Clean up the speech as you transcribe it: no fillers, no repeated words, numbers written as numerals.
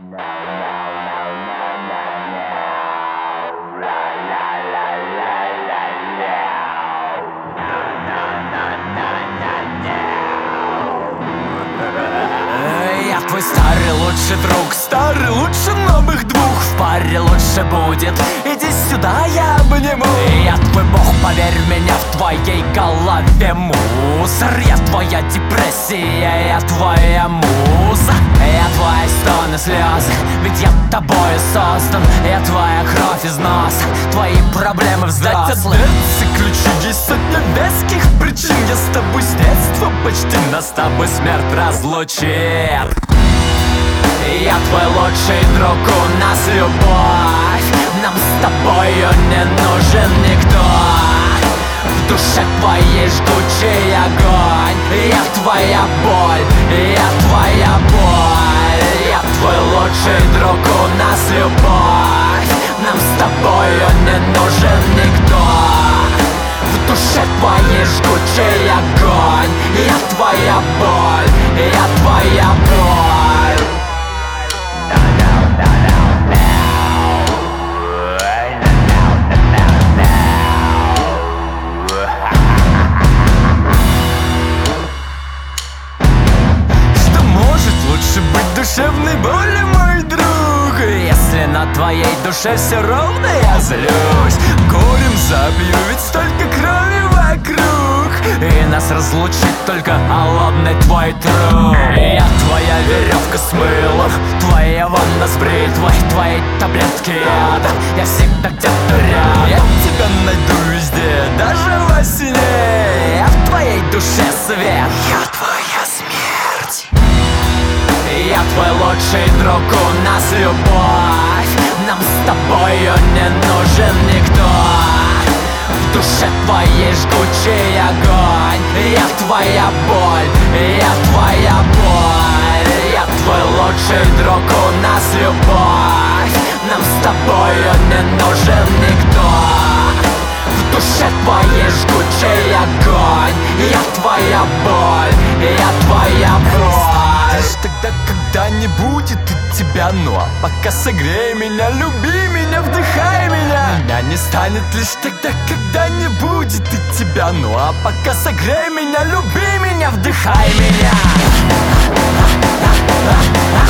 Я твой старый лучший друг, старый лучше новых двух. В паре лучше будет, иди сюда, я обниму. Я твой бог, поверь меня, в твоей голове мусор. Я твоя депрессия, я твоя муза. Я твои стоны, слезы, ведь я тобой создан. Я твоя кровь из носа, твои проблемы взрослые. Ключи, есть сотня веских причин. Я с тобой с детства, почти нас с тобой смерть разлучит. Я твой лучший друг, у нас любовь. Нам с тобою не нужен никто. В душе твоей жгучий огонь. Я твоя боль, я твоя боль. Я твой лучший друг, у нас любовь. Нам с тобою не нужен никто. В душе твоей жгучий огонь. Я твоя боль, я твоя боль. Что может лучше быть душевной боли, мой друг? Если на твоей душе все ровно, я злюсь. Горем забью, ведь столько крови вокруг. И нас разлучит только холодный твой труп. Я твоя веревка с мылом, твоя ванна с бритвой, твои таблетки яда. Я всегда где-то рядом. Я тебя найду везде, даже во сне. Я в твоей душе свет, я твоя смерть. Я твой лучший друг, у нас любовь. Нам с тобою не нужен никто. В душе твоей жгучий огонь. Я твоя боль, я твоя боль. Я твой лучший друг, у нас любовь. Нам с тобою не нужен никто. В душе твоей жгучий огонь. Я твоя боль, я твоя боль. Лишь тогда, когда не будет от тебя, ну а пока согрей меня, люби меня, вдыхай меня. Меня не станет лишь тогда, когда не будет от тебя, ну а пока согрей меня, люби меня, вдыхай меня.